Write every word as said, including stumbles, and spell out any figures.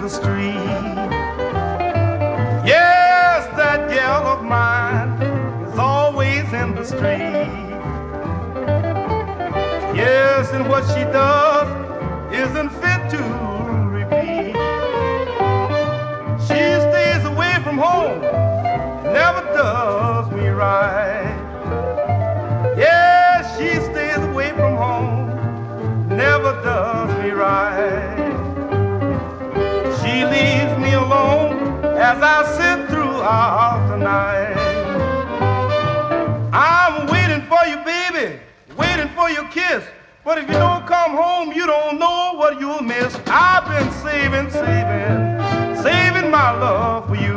the street. Yes, that gal of mine is always in the street. Yes, and what she does isn't fit to repeat. She stays away from home, never does me right. Yes, she stays away from home, never does me right. She leaves me alone as I sit throughout the night. I'm waiting for you, baby, waiting for your kiss. But if you don't come home, you don't know what you'll miss. I've been saving, saving, saving my love for you.